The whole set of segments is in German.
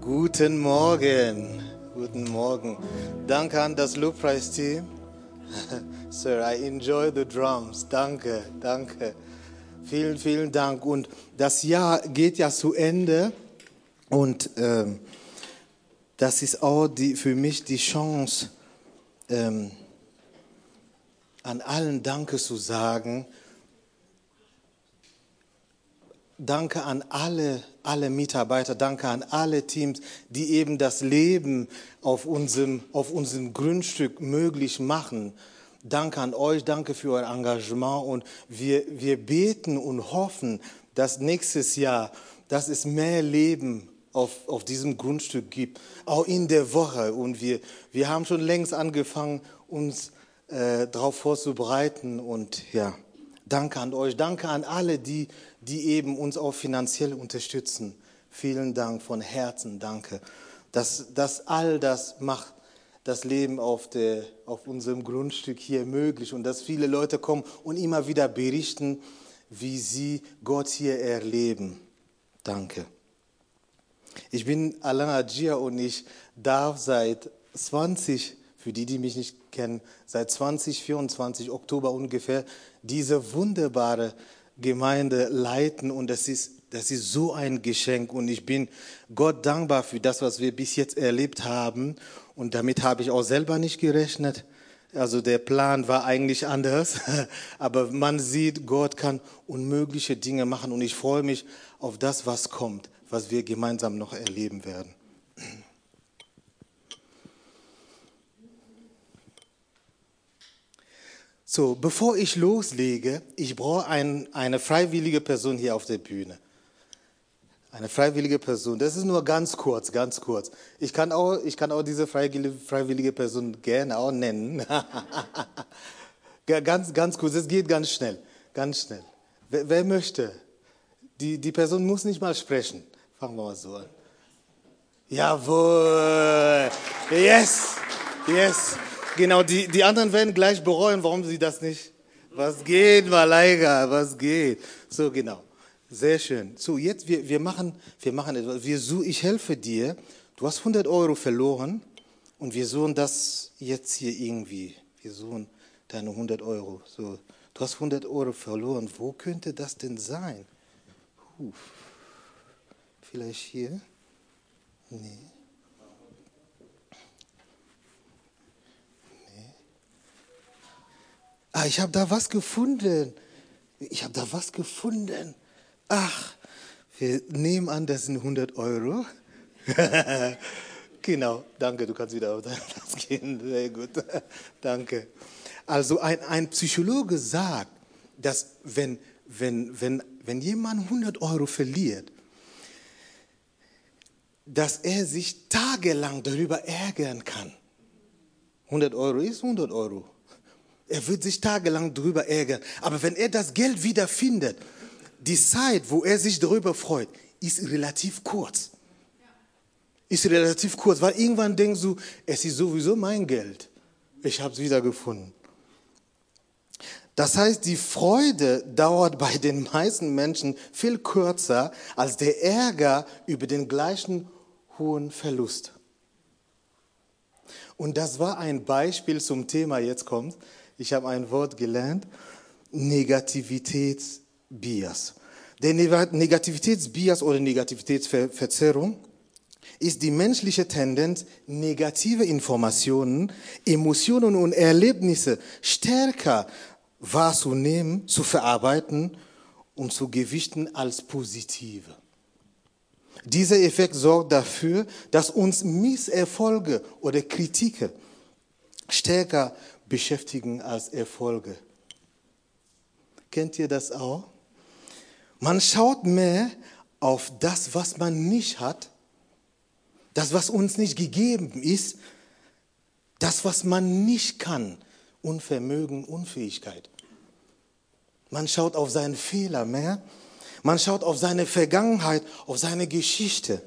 Guten Morgen, guten Morgen. Danke an das Lobpreisteam. Sir, I enjoy the drums. Danke, danke. Vielen, vielen Dank. Und das Jahr geht ja zu Ende und das ist auch für mich die Chance, an allen Danke zu sagen. Danke an alle Mitarbeiter, danke an alle Teams, die eben das Leben auf unserem Grundstück möglich machen. Danke an euch, danke für euer Engagement und wir beten und hoffen, dass nächstes Jahr, dass es mehr Leben auf diesem Grundstück gibt, auch in der Woche. Und wir haben schon längst angefangen, uns darauf vorzubereiten und ja. Danke an euch, danke an alle, die eben uns auch finanziell unterstützen. Vielen Dank von Herzen, danke. All das macht das Leben auf unserem Grundstück hier möglich und dass viele Leute kommen und immer wieder berichten, wie sie Gott hier erleben. Danke. Ich bin Alain Adjia und ich darf seit 20, für die mich nicht kennen, seit 2024 Oktober ungefähr diese wunderbare Gemeinde leiten und das ist so ein Geschenk und ich bin Gott dankbar für das, was wir bis jetzt erlebt haben und damit habe ich auch selber nicht gerechnet. Also der Plan war eigentlich anders, aber man sieht, Gott kann unmögliche Dinge machen und ich freue mich auf das, was kommt, was wir gemeinsam noch erleben werden. So, bevor ich loslege, ich brauche eine freiwillige Person hier auf der Bühne. Eine freiwillige Person. Das ist nur ganz kurz, ganz kurz. Ich kann auch diese freiwillige Person gerne auch nennen. Ganz kurz, es geht ganz schnell, ganz schnell. Wer möchte? Die Person muss nicht mal sprechen. Fangen wir mal so an. Jawohl. Yes, yes. Genau, die anderen werden gleich bereuen, warum sie das nicht. Was geht, Malaika, was geht? So, genau. Sehr schön. So, jetzt, wir machen etwas. Ich helfe dir. Du hast 100 Euro verloren und wir suchen das jetzt hier irgendwie. Wir suchen deine 100 Euro. So, du hast 100 Euro verloren. Wo könnte das denn sein? Vielleicht hier? Nee. Ich habe da was gefunden. Ach, wir nehmen an, das sind 100 Euro. Genau, danke, du kannst wieder auf deinen Platz gehen. Sehr gut, danke. Also ein Psychologe sagt, dass wenn jemand 100 Euro verliert, dass er sich tagelang darüber ärgern kann. 100 Euro ist 100 Euro. Er wird sich tagelang darüber ärgern. Aber wenn er das Geld wiederfindet, die Zeit, wo er sich darüber freut, ist relativ kurz. Weil irgendwann denkst du, es ist sowieso mein Geld. Ich habe es wiedergefunden. Das heißt, die Freude dauert bei den meisten Menschen viel kürzer als der Ärger über den gleichen hohen Verlust. Und das war ein Beispiel zum Thema, jetzt kommt. Ich habe ein Wort gelernt, Negativitätsbias. Der Negativitätsbias oder Negativitätsverzerrung ist die menschliche Tendenz, negative Informationen, Emotionen und Erlebnisse stärker wahrzunehmen, zu verarbeiten und zu gewichten als positive. Dieser Effekt sorgt dafür, dass uns Misserfolge oder Kritiken stärker beschäftigen als Erfolge. Kennt ihr das auch? Man schaut mehr auf das, was man nicht hat, das, was uns nicht gegeben ist, das, was man nicht kann, Unvermögen, Unfähigkeit. Man schaut auf seinen Fehler mehr, man schaut auf seine Vergangenheit, auf seine Geschichte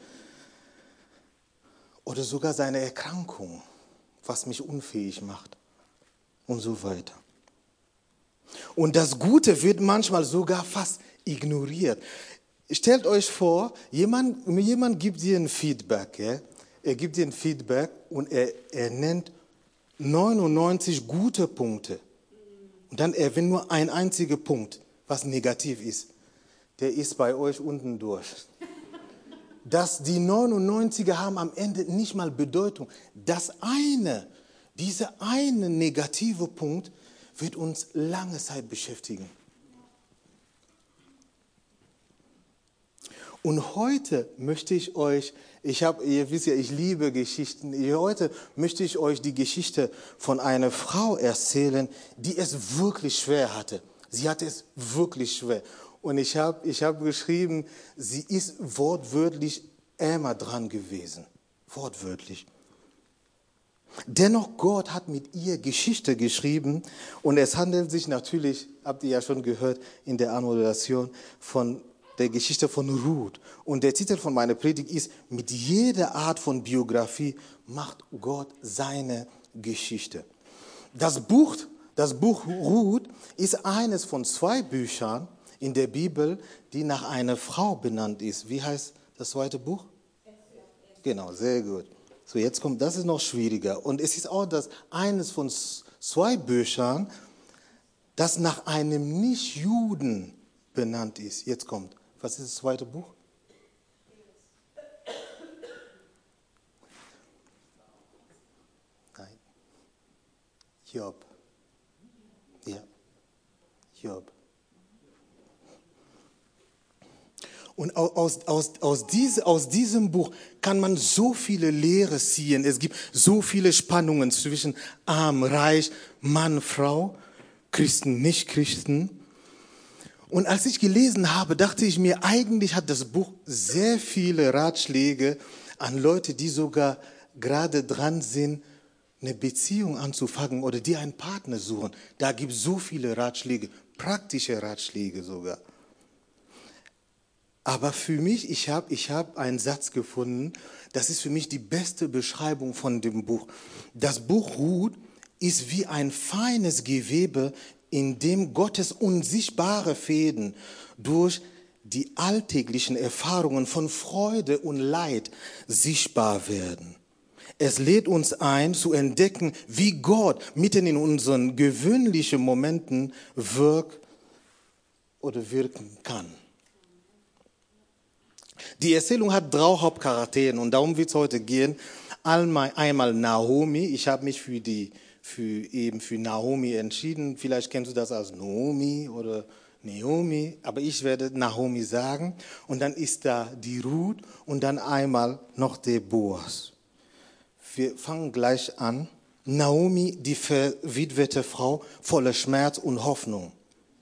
oder sogar seine Erkrankung, was mich unfähig macht. Und so weiter. Und das Gute wird manchmal sogar fast ignoriert. Stellt euch vor, jemand gibt dir ein Feedback. Ja? Er gibt dir ein Feedback und er nennt 99 gute Punkte. Und dann erwähnt nur ein einziger Punkt, was negativ ist. Der ist bei euch unten durch. Die 99er haben am Ende nicht mal Bedeutung. Dieser eine negative Punkt wird uns lange Zeit beschäftigen. Und heute möchte ich euch, ihr wisst ja, ich liebe Geschichten, heute möchte ich euch die Geschichte von einer Frau erzählen, die es wirklich schwer hatte. Sie hatte es wirklich schwer. Und ich hab geschrieben, sie ist wortwörtlich ärmer dran gewesen. Wortwörtlich. Dennoch, Gott hat mit ihr Geschichte geschrieben und es handelt sich natürlich, habt ihr ja schon gehört in der Anmoderation, von der Geschichte von Ruth. Und der Titel von meiner Predigt ist, mit jeder Art von Biografie macht Gott seine Geschichte. Das Buch Ruth ist eines von 2 Büchern in der Bibel, die nach einer Frau benannt ist. Wie heißt das zweite Buch? Genau, sehr gut. So, jetzt kommt, das ist noch schwieriger. Und es ist auch eines von 2 Büchern, das nach einem Nicht-Juden benannt ist. Jetzt kommt. Was ist das zweite Buch? Nein. Job. Ja. Job. Und aus diesem Buch kann man so viele Lehre ziehen. Es gibt so viele Spannungen zwischen arm, reich, Mann, Frau, Christen, Nicht-Christen. Und als ich gelesen habe, dachte ich mir, eigentlich hat das Buch sehr viele Ratschläge an Leute, die sogar gerade dran sind, eine Beziehung anzufangen oder die einen Partner suchen. Da gibt es so viele Ratschläge, praktische Ratschläge sogar. Aber für mich, ich hab einen Satz gefunden, das ist für mich die beste Beschreibung von dem Buch. Das Buch Ruth ist wie ein feines Gewebe, in dem Gottes unsichtbare Fäden durch die alltäglichen Erfahrungen von Freude und Leid sichtbar werden. Es lädt uns ein, zu entdecken, wie Gott mitten in unseren gewöhnlichen Momenten wirken kann. Die Erzählung hat 3 Hauptcharaktere und darum wird es heute gehen. Einmal Naomi, ich habe mich für Naomi entschieden. Vielleicht kennst du das als Naomi oder Naomi, aber ich werde Naomi sagen. Und dann ist da die Ruth und dann einmal noch der Boas. Wir fangen gleich an. Naomi, die verwitwete Frau, voller Schmerz und Hoffnung.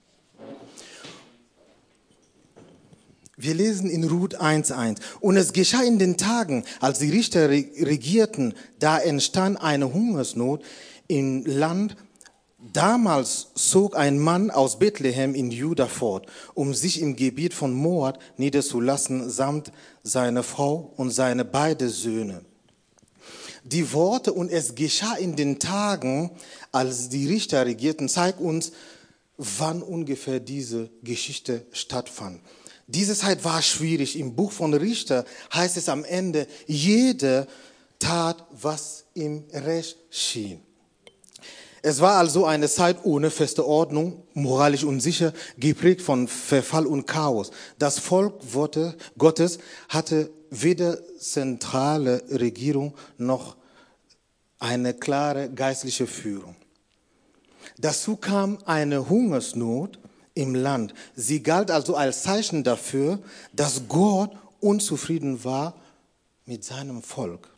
Wir lesen in Ruth 1,1. Und es geschah in den Tagen, als die Richter regierten, da entstand eine Hungersnot im Land. Damals zog ein Mann aus Bethlehem in Juda fort, um sich im Gebiet von Moab niederzulassen, samt seiner Frau und seine beiden Söhne. Die Worte, und es geschah in den Tagen, als die Richter regierten, zeigt uns, wann ungefähr diese Geschichte stattfand. Diese Zeit war schwierig. Im Buch von Richter heißt es am Ende, jeder tat, was ihm recht schien. Es war also eine Zeit ohne feste Ordnung, moralisch unsicher, geprägt von Verfall und Chaos. Das Volk Gottes hatte weder zentrale Regierung noch eine klare geistliche Führung. Dazu kam eine Hungersnot im Land. Sie galt also als Zeichen dafür, dass Gott unzufrieden war mit seinem Volk.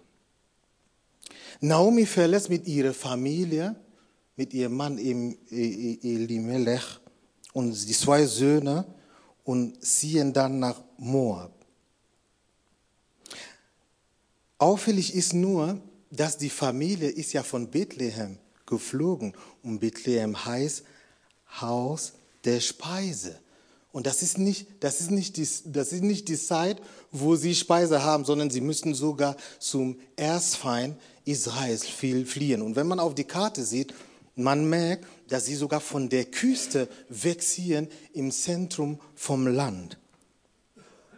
Naomi verlässt mit ihrer Familie, mit ihrem Mann Elimelech und die 2 Söhne und ziehen dann nach Moab. Auffällig ist nur, dass die Familie ist ja von Bethlehem geflogen und Bethlehem heißt Haus der Speise. Und das ist nicht die Zeit, wo sie Speise haben, sondern sie müssen sogar zum Erzfeind Israels fliehen. Und wenn man auf die Karte sieht, man merkt, dass sie sogar von der Küste wegziehen im Zentrum vom Land.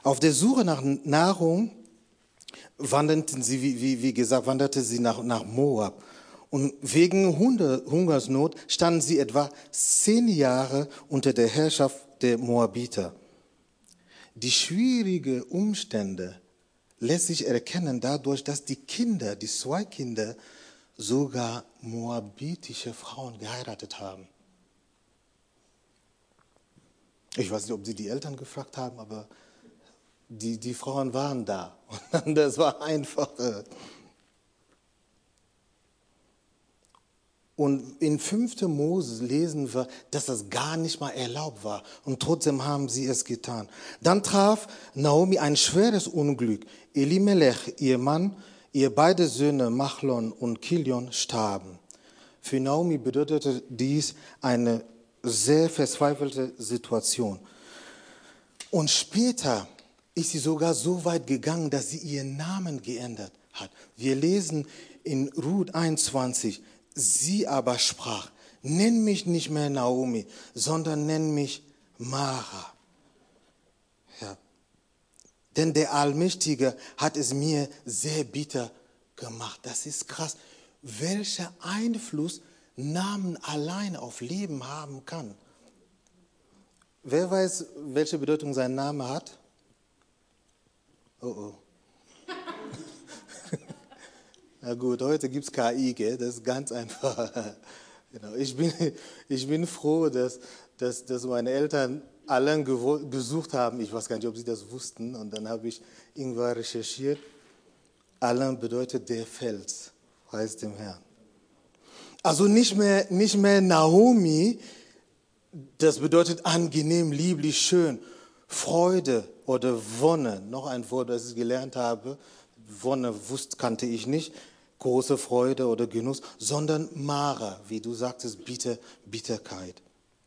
Auf der Suche nach Nahrung wanderte sie nach Moab. Und wegen Hungersnot standen sie etwa 10 Jahre unter der Herrschaft der Moabiter. Die schwierigen Umstände lässt sich erkennen dadurch, dass die 2 Kinder, sogar moabitische Frauen geheiratet haben. Ich weiß nicht, ob sie die Eltern gefragt haben, aber die Frauen waren da. Und das war einfach. Und in 5. Mose lesen wir, dass das gar nicht mal erlaubt war. Und trotzdem haben sie es getan. Dann traf Naomi ein schweres Unglück. Elimelech, ihr Mann, ihr beide Söhne Machlon und Kilion starben. Für Naomi bedeutete dies eine sehr verzweifelte Situation. Und später ist sie sogar so weit gegangen, dass sie ihren Namen geändert hat. Wir lesen in Ruth 21, sie aber sprach, nenn mich nicht mehr Naomi, sondern nenn mich Mara. Ja. Denn der Allmächtige hat es mir sehr bitter gemacht. Das ist krass, welcher Einfluss Namen allein auf Leben haben kann. Wer weiß, welche Bedeutung sein Name hat? Oh. Na gut, heute gibt es KI, gell? Das ist ganz einfach. Genau. Ich bin froh, dass meine Eltern Alan gesucht haben. Ich weiß gar nicht, ob sie das wussten. Und dann habe ich irgendwann recherchiert. Alan bedeutet der Fels, heißt dem Herrn. Also nicht mehr Naomi, das bedeutet angenehm, lieblich, schön, Freude oder Wonne. Noch ein Wort, das ich gelernt habe. Wonne kannte ich nicht. Große Freude oder Genuss, sondern Mara, wie du sagtest, Bitterkeit.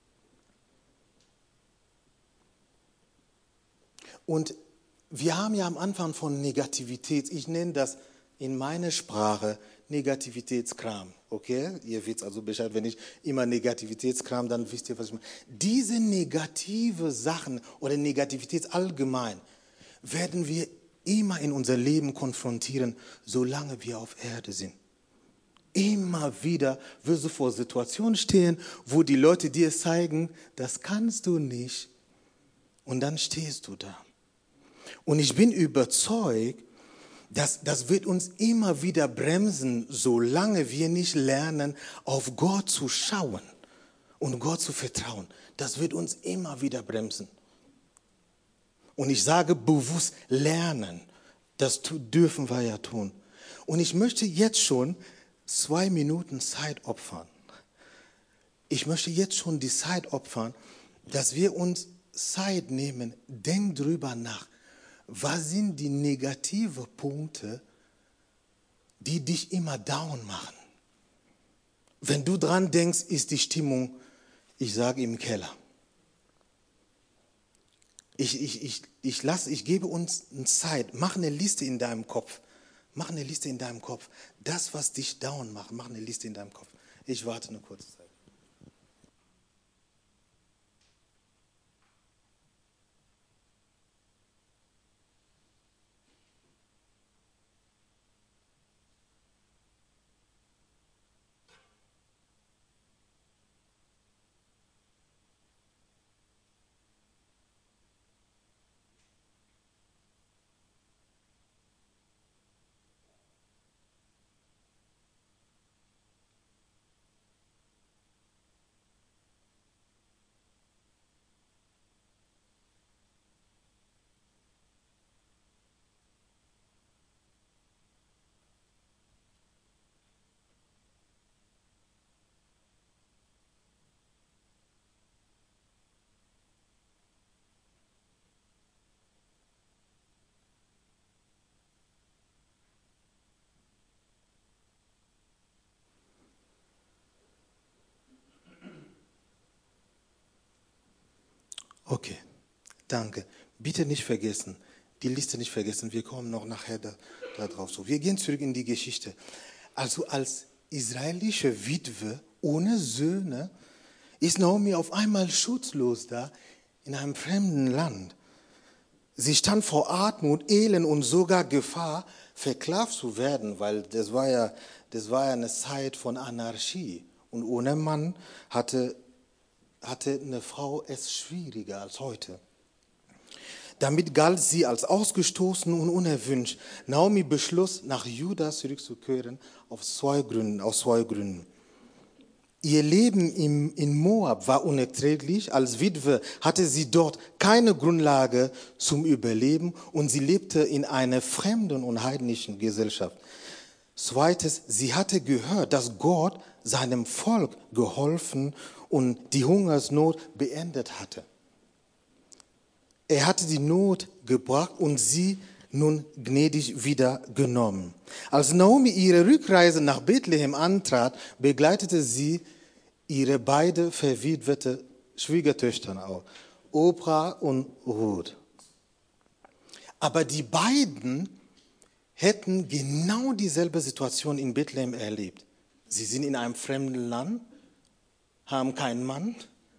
Und wir haben ja am Anfang von Negativität, ich nenne das in meiner Sprache Negativitätskram. Okay? Ihr wisst also Bescheid, wenn ich immer Negativitätskram, dann wisst ihr, was ich meine. Diese negative Sachen oder Negativität allgemein werden wir immer in unser Leben konfrontieren, solange wir auf Erde sind. Immer wieder wirst du vor Situationen stehen, wo die Leute dir zeigen, das kannst du nicht. Und dann stehst du da. Und ich bin überzeugt, dass das wird uns immer wieder bremsen, solange wir nicht lernen, auf Gott zu schauen und Gott zu vertrauen. Das wird uns immer wieder bremsen. Und ich sage bewusst lernen. Das dürfen wir ja tun. Und ich möchte jetzt schon 2 Minuten Zeit opfern. Ich möchte jetzt schon die Zeit opfern, dass wir uns Zeit nehmen. Denk drüber nach. Was sind die negativen Punkte, die dich immer down machen? Wenn du dran denkst, ist die Stimmung, ich sage, im Keller. Ich gebe uns eine Zeit. Mach eine Liste in deinem Kopf. Mach eine Liste in deinem Kopf. Das, was dich down macht, mach eine Liste in deinem Kopf. Ich warte eine kurze Zeit. Okay, danke. Bitte nicht vergessen, die Liste nicht vergessen. Wir kommen noch nachher da drauf zu. Wir gehen zurück in die Geschichte. Also als israelische Witwe ohne Söhne ist Naomi auf einmal schutzlos da in einem fremden Land. Sie stand vor Armut, Elend und sogar Gefahr, versklavt zu werden, weil das war ja eine Zeit von Anarchie. Und ohne Mann hatte eine Frau es schwieriger als heute. Damit galt sie als ausgestoßen und unerwünscht. Naomi beschloss, nach Juda zurückzukehren, aus zwei Gründen. Ihr Leben in Moab war unerträglich. Als Witwe hatte sie dort keine Grundlage zum Überleben und sie lebte in einer fremden und heidnischen Gesellschaft. Zweitens, sie hatte gehört, dass Gott seinem Volk geholfen und die Hungersnot beendet hatte. Er hatte die Not gebracht und sie nun gnädig wieder genommen. Als Naomi ihre Rückreise nach Bethlehem antrat, begleitete sie ihre beiden verwitwete Schwiegertöchter auch, Oprah und Ruth. Aber die beiden hätten genau dieselbe Situation in Bethlehem erlebt. Sie sind in einem fremden Land, haben keinen Mann.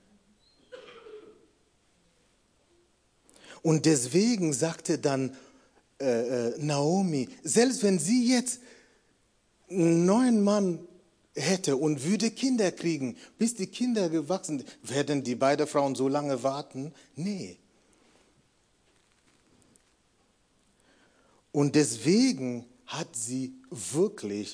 Und deswegen sagte dann Naomi, selbst wenn sie jetzt einen neuen Mann hätte und würde Kinder kriegen, bis die Kinder gewachsen sind, werden die beiden Frauen so lange warten? Nee. Und deswegen hat sie wirklich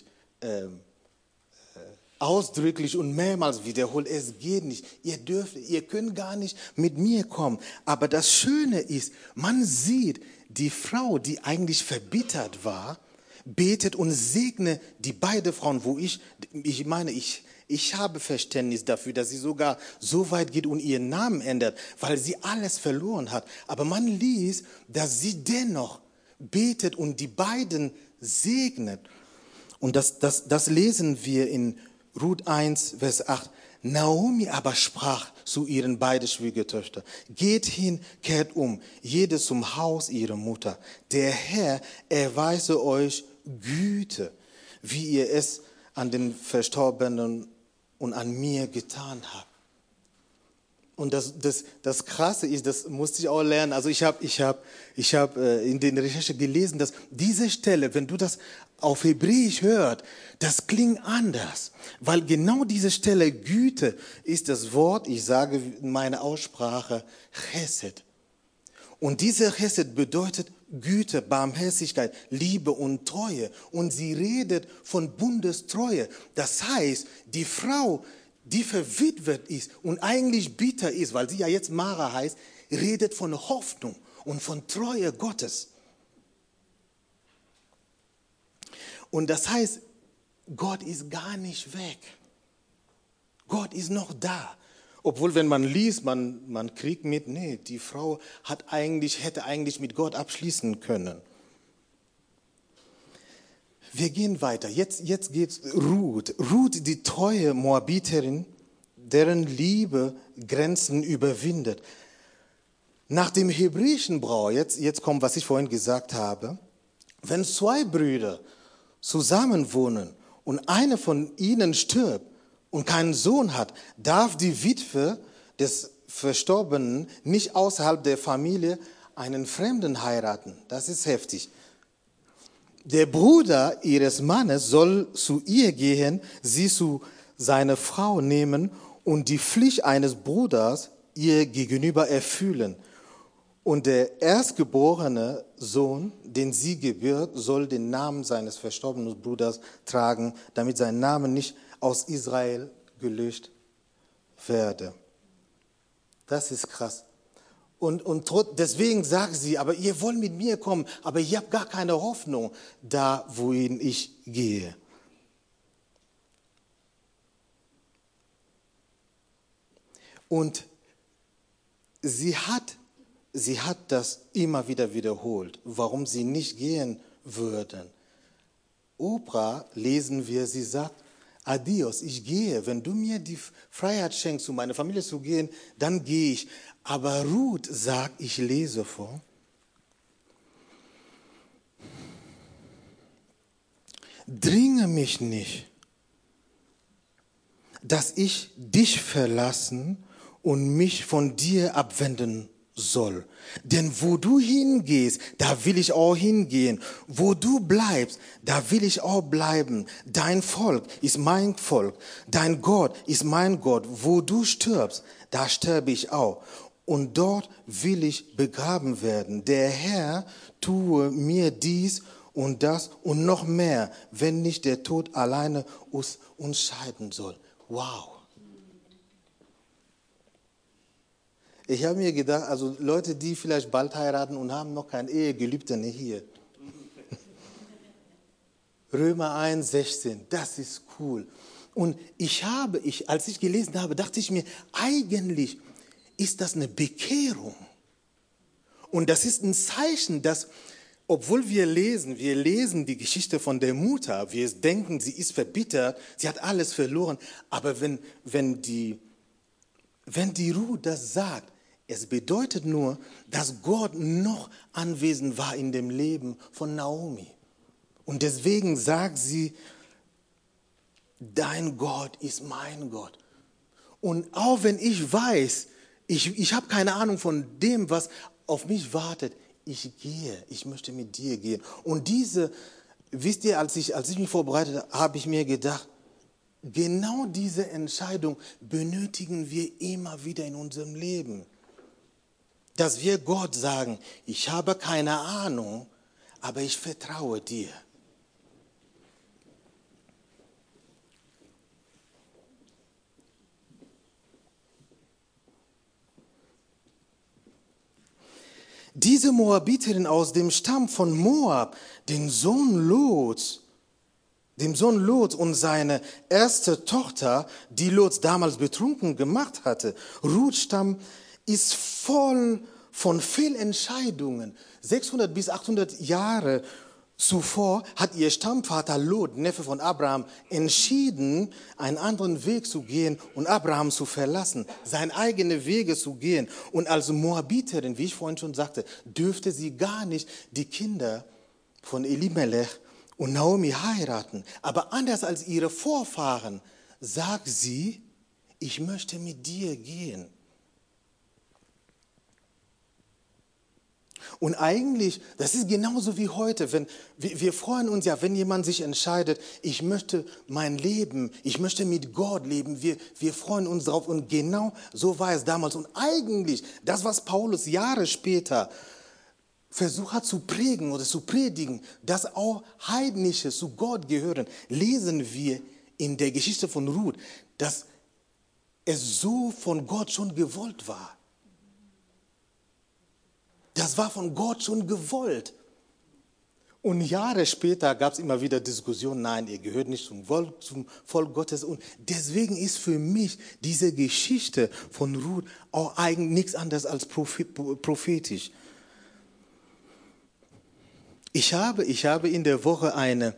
ausdrücklich und mehrmals wiederholt, es geht nicht, ihr könnt gar nicht mit mir kommen. Aber das Schöne ist, man sieht, die Frau, die eigentlich verbittert war, betet und segne die beiden Frauen, wo ich habe Verständnis dafür, dass sie sogar so weit geht und ihren Namen ändert, weil sie alles verloren hat. Aber man liest, dass sie dennoch betet und die beiden segnet. Und das lesen wir in Ruth 1, Vers 8. Naomi aber sprach zu ihren beiden Schwiegertöchtern, geht hin, kehrt um, jede zum Haus ihrer Mutter. Der Herr erweise euch Güte, wie ihr es an den Verstorbenen und an mir getan habt. Und das Krasse ist, das musste ich auch lernen. Also ich hab in den Recherchen gelesen, dass diese Stelle, wenn du das auf Hebräisch hörst, das klingt anders. Weil genau diese Stelle Güte ist das Wort, ich sage in meiner Aussprache, Chesed. Und dieser Chesed bedeutet Güte, Barmherzigkeit, Liebe und Treue. Und sie redet von Bundestreue. Das heißt, die Frau, die verwitwet ist und eigentlich bitter ist, weil sie ja jetzt Mara heißt, redet von Hoffnung und von Treue Gottes. Und das heißt, Gott ist gar nicht weg. Gott ist noch da. Obwohl, wenn man liest, man kriegt mit, nee, die Frau hätte eigentlich mit Gott abschließen können. Wir gehen weiter. Jetzt geht's Ruth. Ruth, die treue Moabiterin, deren Liebe Grenzen überwindet. Nach dem hebräischen Brauch, jetzt kommt, was ich vorhin gesagt habe, wenn zwei Brüder zusammenwohnen und einer von ihnen stirbt und keinen Sohn hat, darf die Witwe des Verstorbenen nicht außerhalb der Familie einen Fremden heiraten. Das ist heftig. Der Bruder ihres Mannes soll zu ihr gehen, sie zu seiner Frau nehmen und die Pflicht eines Bruders ihr gegenüber erfüllen. Und der erstgeborene Sohn, den sie gebärt, soll den Namen seines verstorbenen Bruders tragen, damit sein Name nicht aus Israel gelöscht werde. Das ist krass. Und deswegen sagt sie, aber ihr wollt mit mir kommen, aber ihr habt gar keine Hoffnung da, wohin ich gehe. Und sie hat das immer wieder wiederholt, warum sie nicht gehen würden. Oprah lesen wir, sie sagt, adios, ich gehe. Wenn du mir die Freiheit schenkst, um meine Familie zu gehen, dann gehe ich. Aber Ruth sagt, ich lese vor, dringe mich nicht, dass ich dich verlassen und mich von dir abwenden soll. Denn wo du hingehst, da will ich auch hingehen. Wo du bleibst, da will ich auch bleiben. Dein Volk ist mein Volk. Dein Gott ist mein Gott. Wo du stirbst, da sterbe ich auch. Und dort will ich begraben werden. Der Herr tue mir dies und das und noch mehr, wenn nicht der Tod alleine uns scheiden soll. Wow. Ich habe mir gedacht, also Leute, die vielleicht bald heiraten und haben noch kein Ehegelübde hier. Römer 1,16, das ist cool. Und als ich gelesen habe, dachte ich mir, eigentlich ist das eine Bekehrung. Und das ist ein Zeichen, dass, obwohl wir lesen die Geschichte von der Mutter, wir denken, sie ist verbittert, sie hat alles verloren. Aber wenn die Ruth das sagt, es bedeutet nur, dass Gott noch anwesend war in dem Leben von Naomi. Und deswegen sagt sie, dein Gott ist mein Gott. Und auch wenn ich weiß, ich habe keine Ahnung von dem, was auf mich wartet, ich gehe, ich möchte mit dir gehen. Und wisst ihr, als ich mich vorbereitet habe, habe ich mir gedacht, genau diese Entscheidung benötigen wir immer wieder in unserem Leben. Dass wir Gott sagen, ich habe keine Ahnung, aber ich vertraue dir. Diese Moabiterin aus dem Stamm von Moab, dem Sohn Lots und seine erste Tochter, die Lots damals betrunken gemacht hatte. Ruths Stamm ist voll von Fehlentscheidungen. 600 bis 800 Jahre zuvor hat ihr Stammvater Lot, Neffe von Abraham, entschieden, einen anderen Weg zu gehen und Abraham zu verlassen, seine eigenen Wege zu gehen. Und als Moabiterin, wie ich vorhin schon sagte, dürfte sie gar nicht die Kinder von Elimelech und Naomi heiraten. Aber anders als ihre Vorfahren sagt sie, ich möchte mit dir gehen. Und eigentlich, das ist genauso wie heute, wir freuen uns ja, wenn jemand sich entscheidet, ich möchte mein Leben, ich möchte mit Gott leben, wir freuen uns drauf und genau so war es damals. Und eigentlich, das, was Paulus Jahre später versucht hat zu prägen oder zu predigen, dass auch Heidnische zu Gott gehören, lesen wir in der Geschichte von Ruth, dass es so von Gott schon gewollt war. Das war von Gott schon gewollt. Und Jahre später gab es immer wieder Diskussionen, nein, ihr gehört nicht zum Volk Gottes. Und deswegen ist für mich diese Geschichte von Ruth auch eigentlich nichts anderes als prophetisch. Ich habe in der Woche eine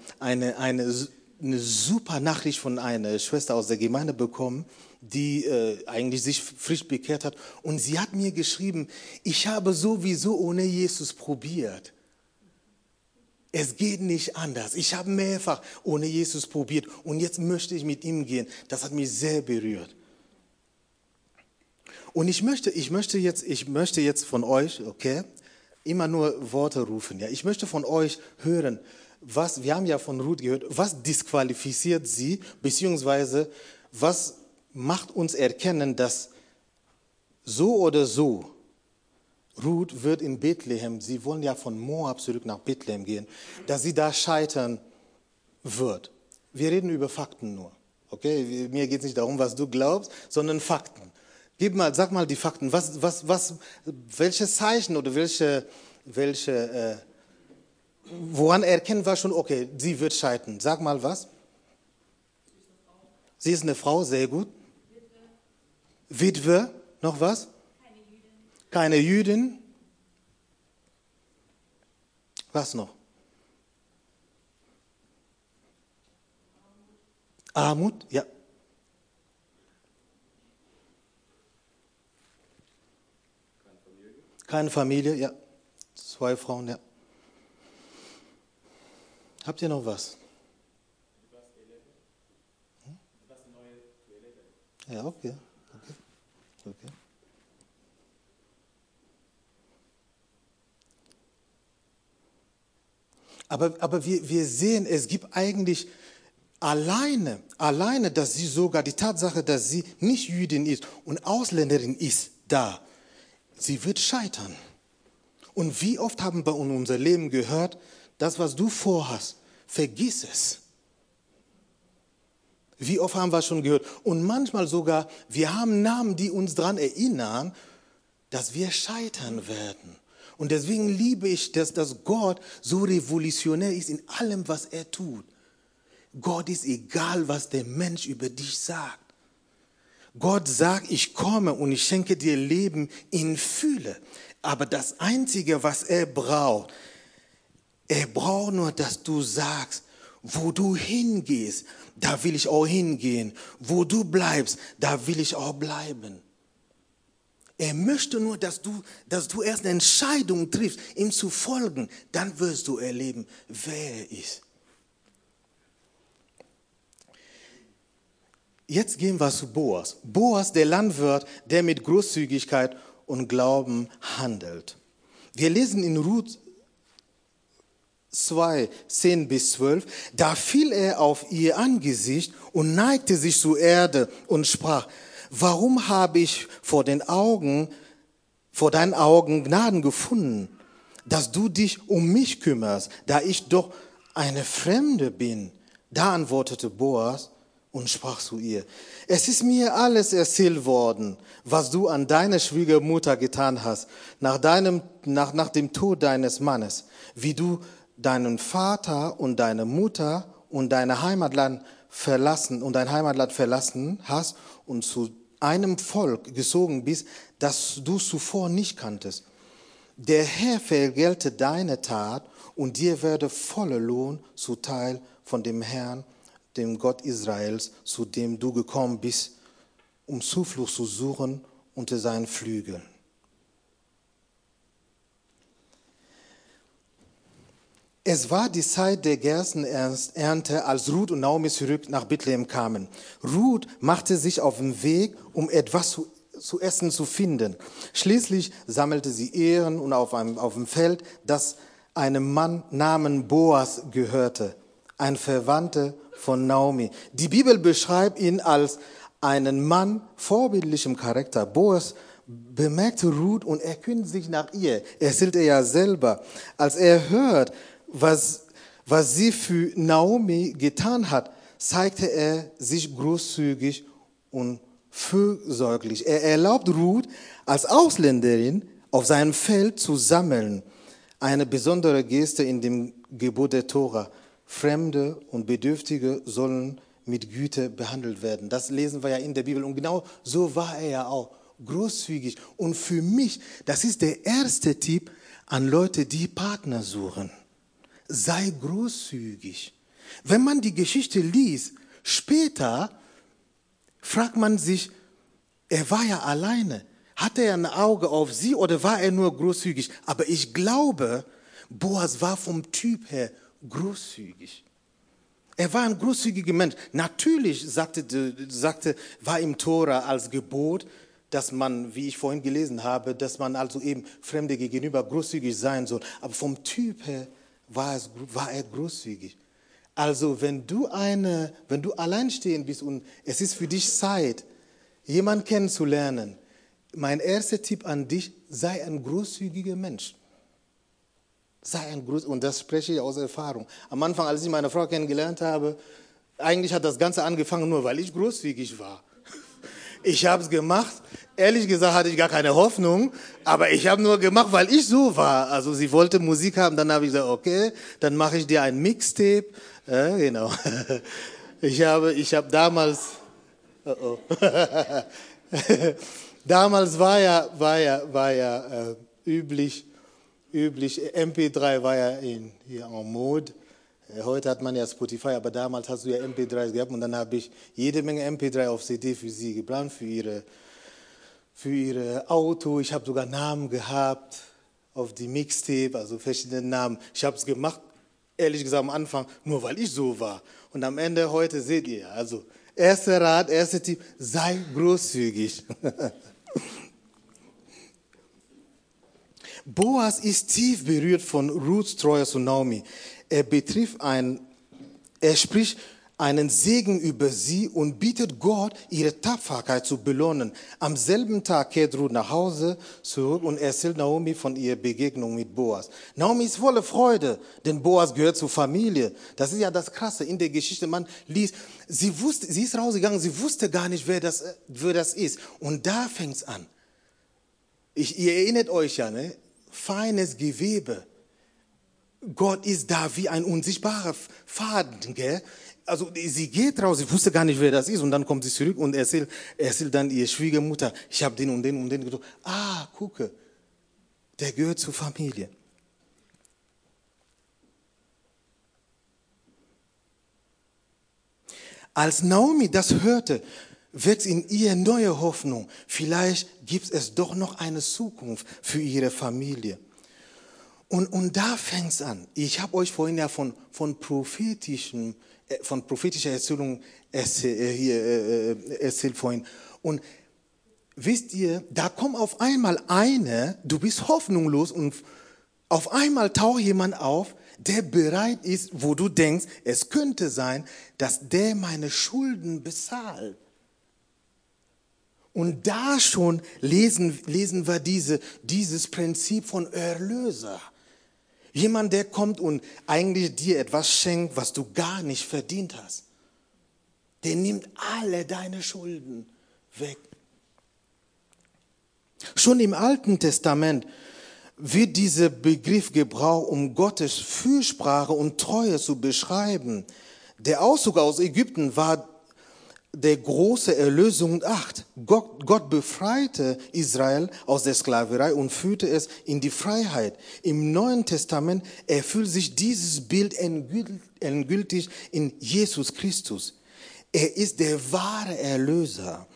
super Nachricht von einer Schwester aus der Gemeinde bekommen, die eigentlich sich frisch bekehrt hat. Und sie hat mir geschrieben, ich habe sowieso ohne Jesus probiert. Es geht nicht anders. Ich habe mehrfach ohne Jesus probiert und jetzt möchte ich mit ihm gehen. Das hat mich sehr berührt. Und ich möchte jetzt von euch, okay, immer nur Worte rufen. Ja, ich möchte von euch hören, wir haben ja von Ruth gehört, was disqualifiziert sie, beziehungsweise was macht uns erkennen, dass so oder so Ruth wird in Bethlehem, sie wollen ja von Moab zurück nach Bethlehem gehen, dass sie da scheitern wird. Wir reden über Fakten nur. Okay? Mir geht es nicht darum, was du glaubst, sondern Fakten. Sag mal die Fakten. Welche Zeichen oder woran erkennen wir schon, okay, sie wird scheitern? Sag mal was. Sie ist eine Frau, sehr gut. Witwe, noch was? Keine Jüdin. Was noch? Armut, ja. Keine Familie, ja. 2 Frauen, ja. Habt ihr noch was? Ja, okay. Aber wir sehen, es gibt eigentlich alleine, dass sie sogar die Tatsache, dass sie nicht Jüdin ist und Ausländerin ist, da, sie wird scheitern. Und wie oft haben wir in unserem Leben gehört, das, was du vorhast, vergiss es. Wie oft haben wir schon gehört? Und manchmal sogar, wir haben Namen, die uns daran erinnern, dass wir scheitern werden. Und deswegen liebe ich, dass Gott so revolutionär ist in allem, was er tut. Gott ist egal, was der Mensch über dich sagt. Gott sagt, ich komme und ich schenke dir Leben in Fülle. Aber das Einzige, was er braucht nur, dass du sagst, wo du hingehst, da will ich auch hingehen. Wo du bleibst, da will ich auch bleiben. Er möchte nur, dass du erst eine Entscheidung triffst, ihm zu folgen. Dann wirst du erleben, wer er ist. Jetzt gehen wir zu Boas. Boas, der Landwirt, der mit Großzügigkeit und Glauben handelt. Wir lesen in Ruth 2, 10-12, da fiel er auf ihr Angesicht und neigte sich zur Erde und sprach, warum habe ich vor deinen Augen Gnaden gefunden, dass du dich um mich kümmerst, da ich doch eine Fremde bin? Da antwortete Boas und sprach zu ihr, es ist mir alles erzählt worden, was du an deiner Schwiegermutter getan hast, nach dem Tod deines Mannes, wie du deinen Vater und deine Mutter und dein Heimatland verlassen hast und zu einem Volk gezogen bist, das du zuvor nicht kanntest. Der Herr vergelte deine Tat und dir werde voller Lohn zuteil von dem Herrn, dem Gott Israels, zu dem du gekommen bist, um Zuflucht zu suchen unter seinen Flügeln. Es war die Zeit der Gerstenernte, als Ruth und Naomi zurück nach Bethlehem kamen. Ruth machte sich auf den Weg, um etwas zu essen zu finden. Schließlich sammelte sie Ähren und auf dem Feld, das einem Mann namens Boas gehörte, ein Verwandter von Naomi. Die Bibel beschreibt ihn als einen Mann vorbildlichem Charakter. Boas bemerkte Ruth und erkundigte sich nach ihr. Erzählt er ja selber. Als er hört, was sie für Naomi getan hat, zeigte er sich großzügig und fürsorglich. Er erlaubt Ruth als Ausländerin auf seinem Feld zu sammeln. Eine besondere Geste in dem Gebot der Tora. Fremde und Bedürftige sollen mit Güte behandelt werden. Das lesen wir ja in der Bibel. Und genau so war er ja auch, großzügig. Und für mich, das ist der erste Tipp an Leute, die Partner suchen. Sei großzügig. Wenn man die Geschichte liest, später fragt man sich, er war ja alleine. Hatte er ein Auge auf sie oder war er nur großzügig? Aber ich glaube, Boas war vom Typ her großzügig. Er war ein großzügiger Mensch. Natürlich war im Tora als Gebot, dass man, wie ich vorhin gelesen habe, dass man also eben Fremde gegenüber großzügig sein soll. Aber vom Typ her war er großzügig. Also wenn du alleinstehend bist und es ist für dich Zeit, jemanden kennenzulernen, mein erster Tipp an dich, sei ein großzügiger Mensch. Und das spreche ich aus Erfahrung. Am Anfang, als ich meine Frau kennengelernt habe, eigentlich hat das Ganze angefangen, nur weil ich großzügig war. Ich habe es gemacht. Ehrlich gesagt hatte ich gar keine Hoffnung, aber ich habe nur gemacht, weil ich so war. Also sie wollte Musik haben, dann habe ich gesagt, okay, dann mache ich dir ein Mixtape. Genau. Ich habe damals, damals war ja üblich, MP3 war ja hier en mode. Heute hat man ja Spotify, aber damals hast du ja MP3 gehabt und dann habe ich jede Menge MP3 auf CD für sie geplant, für ihre Auto. Ich habe sogar Namen gehabt auf die Mixtape, also verschiedene Namen. Ich habe es gemacht, ehrlich gesagt am Anfang, nur weil ich so war. Und am Ende heute seht ihr, also erster Rat, erster Tipp, sei großzügig. Boas ist tief berührt von Ruths Treue zu Naomi. Er spricht einen Segen über sie und bittet Gott, ihre Tapferkeit zu belohnen. Am selben Tag kehrt Ruth nach Hause zurück und erzählt Naomi von ihrer Begegnung mit Boas. Naomi ist voller Freude, denn Boas gehört zur Familie. Das ist ja das Krasse in der Geschichte. Man liest, sie ist rausgegangen, sie wusste gar nicht, wer das ist. Und da fängt's an. Ihr erinnert euch ja, ne? Feines Gewebe. Gott ist da wie ein unsichtbarer Faden, gell? Also sie geht raus, sie wusste gar nicht, wer das ist. Und dann kommt sie zurück und erzählt dann ihre Schwiegermutter, ich habe den und den und den getroffen. Ah, gucke, der gehört zur Familie. Als Naomi das hörte, wächst in ihr neue Hoffnung. Vielleicht gibt es doch noch eine Zukunft für ihre Familie. Und da fängt es an. Ich habe euch vorhin ja von prophetischer Erzählung erzählt vorhin. Und wisst ihr, da kommt auf einmal du bist hoffnungslos und auf einmal taucht jemand auf, der bereit ist, wo du denkst, es könnte sein, dass der meine Schulden bezahlt. Und da schon lesen wir dieses Prinzip von Erlöser. Jemand, der kommt und eigentlich dir etwas schenkt, was du gar nicht verdient hast. Der nimmt alle deine Schulden weg. Schon im Alten Testament wird dieser Begriff gebraucht, um Gottes Fürsprache und Treue zu beschreiben. Der Auszug aus Ägypten war der große Erlösungsakt. Gott befreite Israel aus der Sklaverei und führte es in die Freiheit. Im Neuen Testament erfüllt sich dieses Bild endgültig in Jesus Christus. Er ist der wahre Erlöser,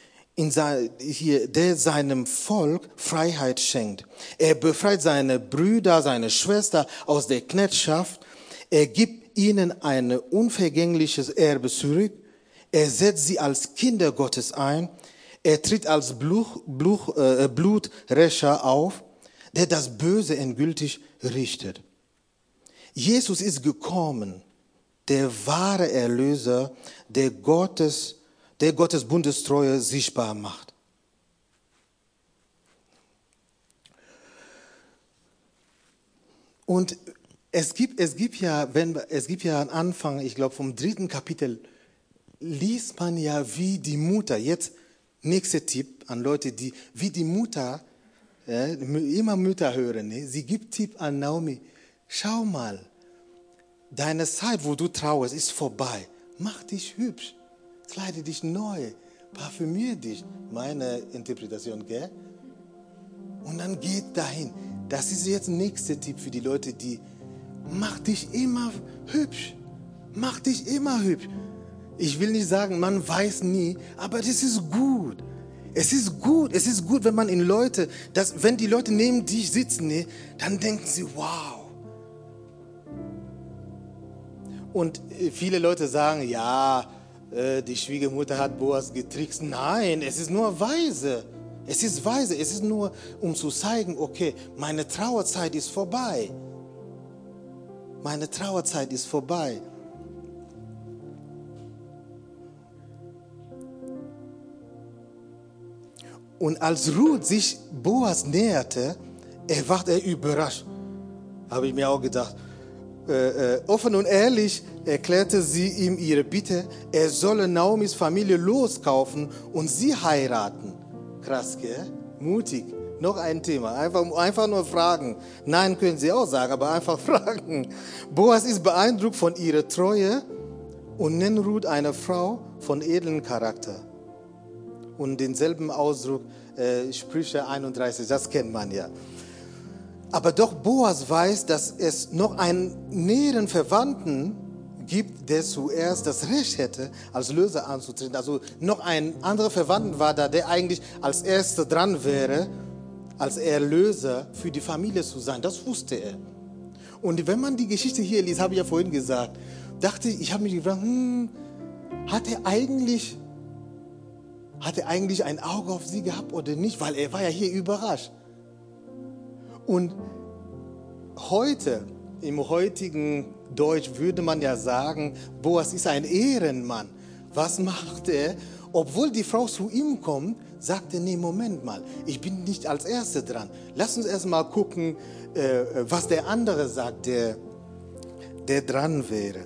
der seinem Volk Freiheit schenkt. Er befreit seine Brüder, seine Schwester aus der Knechtschaft. Er gibt ihnen ein unvergängliches Erbe zurück. Er setzt sie als Kinder Gottes ein. Er tritt als Bluträcher auf, der das Böse endgültig richtet. Jesus ist gekommen, der wahre Erlöser, der Gottes Bundestreue sichtbar macht. Und es gibt ja einen Anfang, ich glaube vom 3. Kapitel, liest man ja, wie die Mutter, jetzt nächster Tipp an Leute, wie die Mutter, immer Mütter hören, ne? Sie gibt Tipp an Naomi, schau mal, deine Zeit, wo du trauerst, ist vorbei. Mach dich hübsch, kleide dich neu, parfümier dich. Meine Interpretation, gell? Und dann geht dahin. Das ist jetzt der nächste Tipp für die Leute, mach dich immer hübsch. Mach dich immer hübsch. Ich will nicht sagen, man weiß nie, aber das ist gut. Es ist gut, wenn man wenn die Leute neben dich sitzen, ne, dann denken sie, wow. Und viele Leute sagen, ja, die Schwiegermutter hat Boas getrickst. Nein, es ist nur weise. Es ist weise, es ist nur, um zu zeigen, okay, meine Trauerzeit ist vorbei. Meine Trauerzeit ist vorbei. Und als Ruth sich Boas näherte, war er überrascht. Habe ich mir auch gedacht. Offen und ehrlich erklärte sie ihm ihre Bitte, er solle Naomis Familie loskaufen und sie heiraten. Krass, gell? Mutig. Noch ein Thema. Einfach nur fragen. Nein, können sie auch sagen, aber einfach fragen. Boas ist beeindruckt von ihrer Treue und nennt Ruth eine Frau von edlem Charakter. Und denselben Ausdruck, Sprüche 31, das kennt man ja. Aber doch Boas weiß, dass es noch einen näheren Verwandten gibt, der zuerst das Recht hätte, als Löser anzutreten. Also noch ein anderer Verwandter war da, der eigentlich als Erster dran wäre, als Erlöser für die Familie zu sein. Das wusste er. Und wenn man die Geschichte hier liest, habe ich ja vorhin gesagt, ich habe mich gefragt, hat er eigentlich ein Auge auf sie gehabt oder nicht? Weil er war ja hier überrascht. Und heute, im heutigen Deutsch würde man ja sagen, Boas ist ein Ehrenmann. Was macht er? Obwohl die Frau zu ihm kommt, sagt er, nee, Moment mal, ich bin nicht als Erste dran. Lass uns erst mal gucken, was der andere sagt, der dran wäre.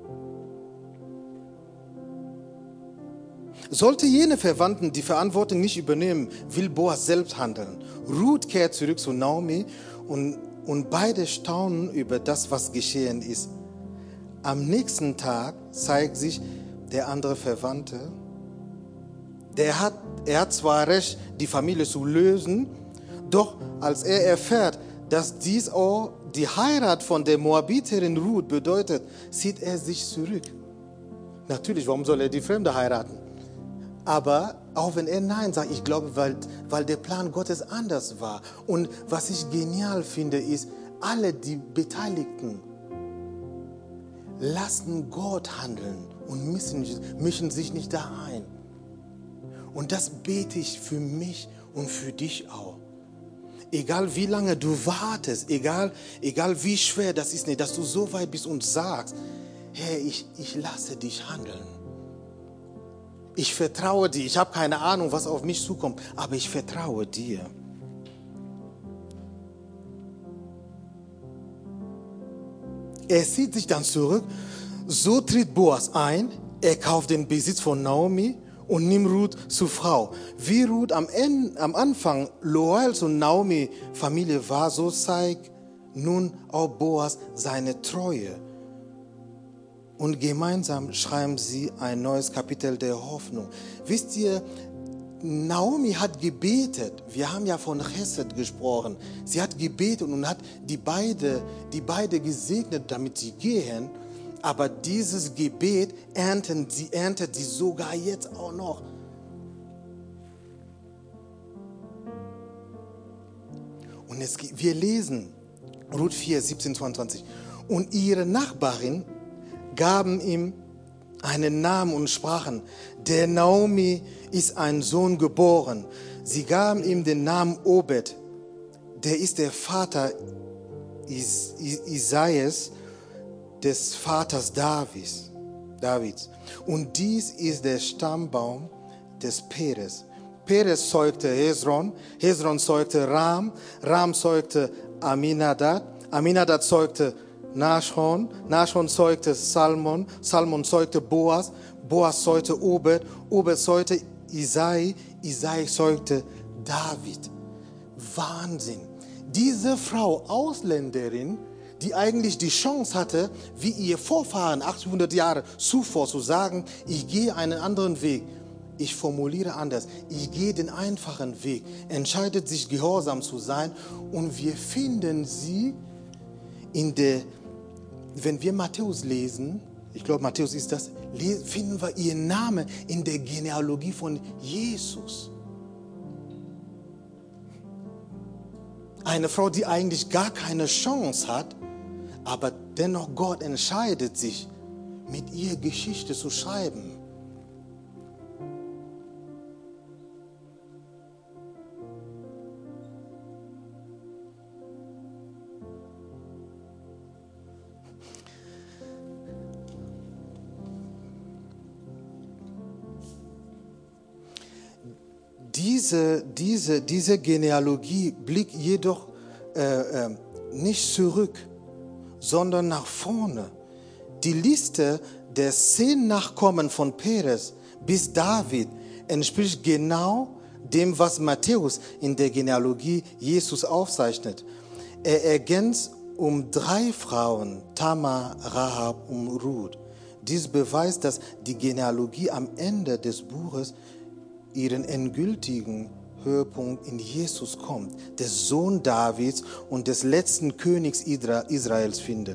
Sollte jene Verwandten die Verantwortung nicht übernehmen, will Boas selbst handeln. Ruth kehrt zurück zu Naomi und beide staunen über das, was geschehen ist. Am nächsten Tag zeigt sich der andere Verwandte. Er hat zwar recht, die Familie zu lösen, doch als er erfährt, dass dies auch die Heirat von der Moabiterin Ruth bedeutet, zieht er sich zurück. Natürlich, warum soll er die Fremde heiraten? Aber auch wenn er Nein sagt, ich glaube, weil der Plan Gottes anders war. Und was ich genial finde, ist, alle die Beteiligten lassen Gott handeln und mischen sich nicht da ein. Und das bete ich für mich und für dich auch. Egal wie lange du wartest, egal wie schwer das ist, dass du so weit bist und sagst, Herr, ich lasse dich handeln. Ich vertraue dir. Ich habe keine Ahnung, was auf mich zukommt, aber ich vertraue dir. Er zieht sich dann zurück. So tritt Boas ein. Er kauft den Besitz von Naomi und nimmt Ruth zur Frau. Wie Ruth am Anfang loyal zur Naomi-Familie war, so zeigt nun auch Boas seine Treue. Und gemeinsam schreiben sie ein neues Kapitel der Hoffnung. Wisst ihr, Naomi hat gebetet. Wir haben ja von Chesed gesprochen. Sie hat gebetet und hat die beide gesegnet, damit sie gehen. Aber dieses Gebet erntet sie sogar jetzt auch noch. Und wir lesen Ruth 4, 17, 22. Und ihre Nachbarin gaben ihm einen Namen und sprachen, der Naomi ist ein Sohn geboren. Sie gaben ihm den Namen Obed, der ist der Vater Isaias, des Vaters Davids. Und dies ist der Stammbaum des Peres. Peres zeugte Hezron, Hezron zeugte Ram, Ram zeugte Aminadab, Aminadab zeugte Nashon, Nashon zeugte Salmon, Salmon zeugte Boas, Boas zeugte Obed, Obed zeugte Isai, Isai zeugte David. Wahnsinn. Diese Frau, Ausländerin, die eigentlich die Chance hatte, wie ihr Vorfahren 800 Jahre zuvor zu sagen, ich gehe einen anderen Weg. Ich formuliere anders. Ich gehe den einfachen Weg. Entscheidet sich, gehorsam zu sein. Und wir finden sie wenn wir Matthäus lesen, ich glaube Matthäus ist das, finden wir ihren Namen in der Genealogie von Jesus. Eine Frau, die eigentlich gar keine Chance hat, aber dennoch Gott entscheidet sich, mit ihr Geschichte zu schreiben. Diese Genealogie blickt jedoch nicht zurück, sondern nach vorne. Die Liste der 10 Nachkommen von Peres bis David entspricht genau dem, was Matthäus in der Genealogie Jesus aufzeichnet. Er ergänzt um 3 Frauen, Tamar, Rahab und Ruth. Dies beweist, dass die Genealogie am Ende des Buches ihren endgültigen Höhepunkt in Jesus kommt, des Sohn Davids und des letzten Königs Israels findet.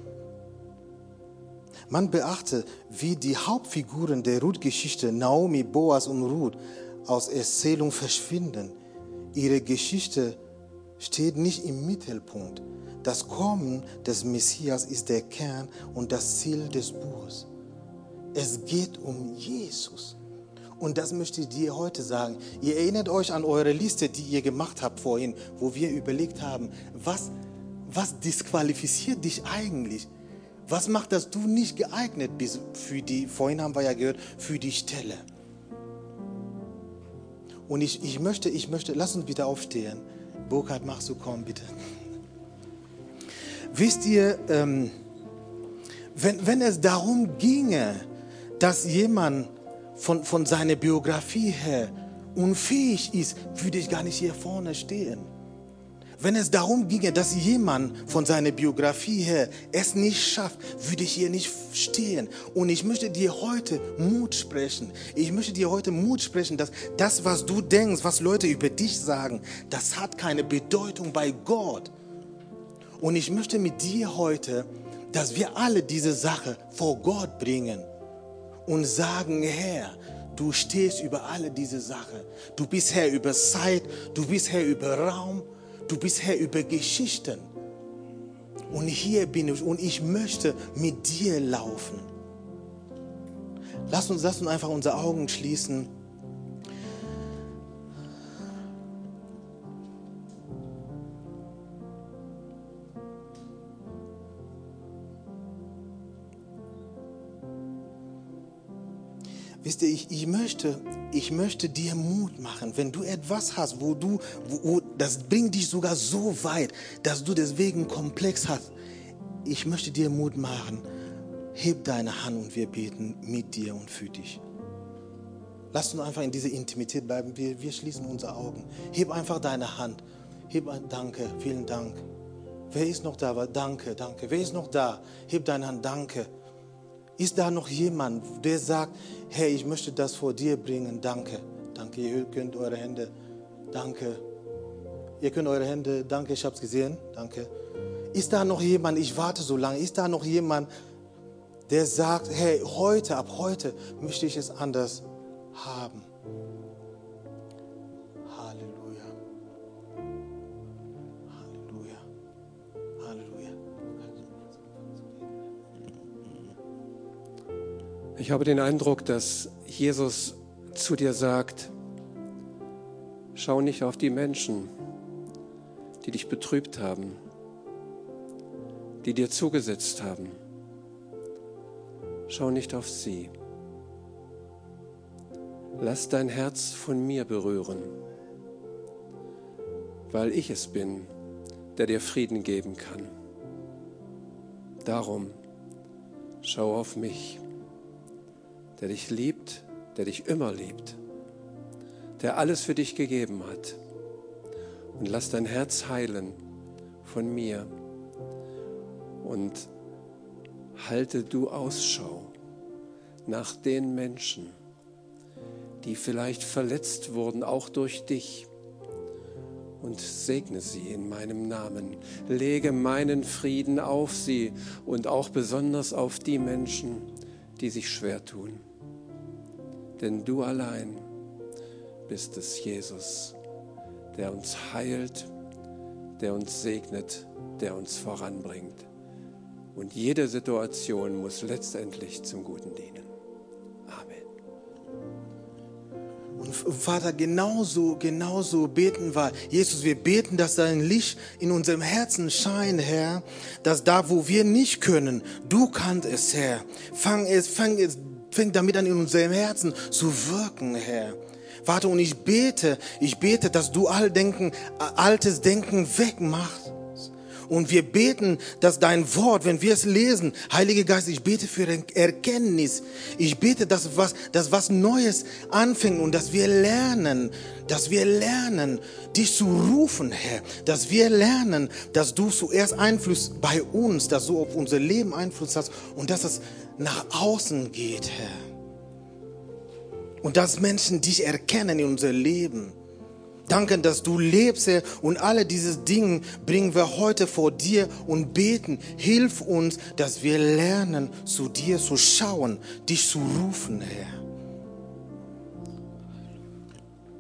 Man beachte, wie die Hauptfiguren der Ruth-Geschichte, Naomi, Boas und Ruth, aus Erzählung verschwinden. Ihre Geschichte steht nicht im Mittelpunkt. Das Kommen des Messias ist der Kern und das Ziel des Buches. Es geht um Jesus. Und das möchte ich dir heute sagen. Ihr erinnert euch an eure Liste, die ihr gemacht habt vorhin, wo wir überlegt haben, was disqualifiziert dich eigentlich? Was macht, dass du nicht geeignet bist für die, vorhin haben wir ja gehört, für die Stelle? Und ich möchte, lass uns bitte aufstehen. Burkhard, machst du, komm bitte. Wisst ihr, wenn es darum ginge, dass jemand von seiner Biografie her unfähig ist, würde ich gar nicht hier vorne stehen. Wenn es darum ginge, dass jemand von seiner Biografie her es nicht schafft, würde ich hier nicht stehen. Und ich möchte dir heute Mut sprechen. Ich möchte dir heute Mut sprechen, dass das, was du denkst, was Leute über dich sagen, das hat keine Bedeutung bei Gott. Und ich möchte mit dir heute, dass wir alle diese Sache vor Gott bringen und sagen, Herr, du stehst über alle diese Sachen. Du bist Herr über Zeit, du bist Herr über Raum, du bist Herr über Geschichten. Und hier bin ich und ich möchte mit dir laufen. Lass uns einfach unsere Augen schließen. Wisst ihr, ich möchte dir Mut machen, wenn du etwas hast, wo das bringt dich sogar so weit, dass du deswegen Komplex hast. Ich möchte dir Mut machen. Heb deine Hand und wir beten mit dir und für dich. Lass uns einfach in dieser Intimität bleiben. Wir schließen unsere Augen. Heb einfach deine Hand. Danke, vielen Dank. Wer ist noch da? Danke. Wer ist noch da? Heb deine Hand, danke. Ist da noch jemand, der sagt, hey, ich möchte das vor dir bringen, danke. Ihr könnt eure Hände, danke. Ihr könnt eure Hände, danke, ich habe es gesehen, danke. Ist da noch jemand, ich warte so lange, ist da noch jemand, der sagt, hey, ab heute möchte ich es anders haben. Halleluja. Halleluja. Halleluja. Ich habe den Eindruck, dass Jesus zu dir sagt, schau nicht auf die Menschen, die dich betrübt haben, die dir zugesetzt haben. Schau nicht auf sie. Lass dein Herz von mir berühren, weil ich es bin, der dir Frieden geben kann. Darum schau auf mich, der dich liebt, der dich immer liebt, der alles für dich gegeben hat. Und lass dein Herz heilen von mir und halte du Ausschau nach den Menschen, die vielleicht verletzt wurden, auch durch dich, und segne sie in meinem Namen. Lege meinen Frieden auf sie und auch besonders auf die Menschen, die sich schwer tun. Denn du allein bist es, Jesus, der uns heilt, der uns segnet, der uns voranbringt. Und jede Situation muss letztendlich zum Guten dienen. Amen. Und Vater, genauso beten wir. Jesus, wir beten, dass dein Licht in unserem Herzen scheint, Herr. Dass da, wo wir nicht können, du kannst es, Herr. Fängt damit an, in unserem Herzen zu wirken, Herr. Vater, und ich bete, dass du altes Denken wegmachst. Und wir beten, dass dein Wort, wenn wir es lesen, Heiliger Geist, ich bete für Erkenntnis. Ich bete, dass was Neues anfängt und dass wir lernen, dich zu rufen, Herr. Dass wir lernen, dass du zuerst Einfluss bei uns, dass du auf unser Leben Einfluss hast und dass es nach außen geht, Herr. Und dass Menschen dich erkennen in unser Leben. Danke, dass du lebst, Herr, und alle diese Dinge bringen wir heute vor dir und beten. Hilf uns, dass wir lernen, zu dir zu schauen, dich zu rufen, Herr.